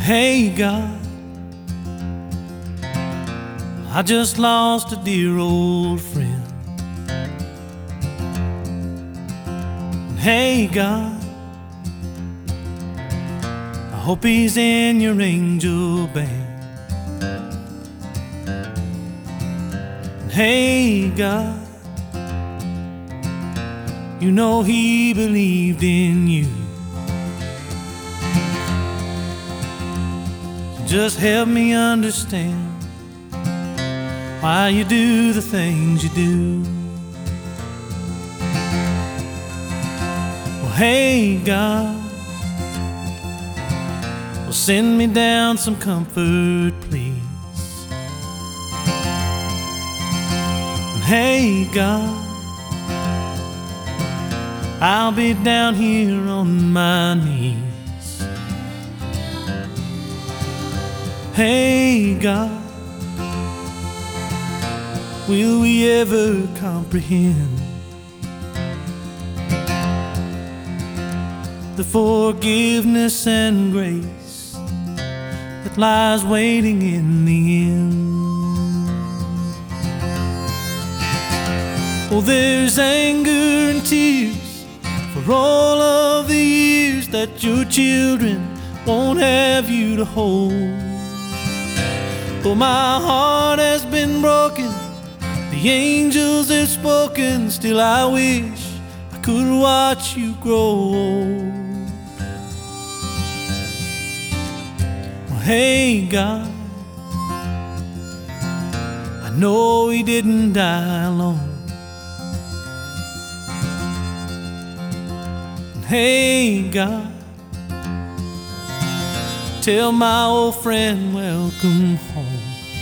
Hey God, I just lost a dear old friend. Hey God, I hope he's in your angel band. Hey God, you know he believed in you. So just help me understand why you do the things you do. Well, hey God, well, send me down some comfort, please. Hey God, I'll be down here on my knees. Hey God, will we ever comprehend the forgiveness and grace that lies waiting in the end? Oh, there's anger and tears for all of the years that your children won't have you to hold. Oh, my heart has been broken, the angels have spoken, still I wish I could watch you grow old. Well, hey God, I know he didn't die alone. Hey God, tell my old friend welcome home.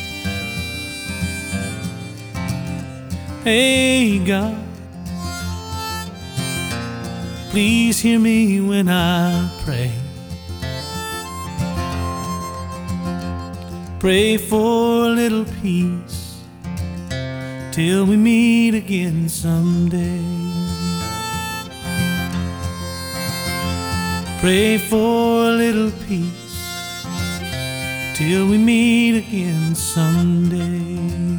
Hey God, please hear me when I pray. Pray for a little peace till we meet again someday. Pray for a little peace till we meet again someday.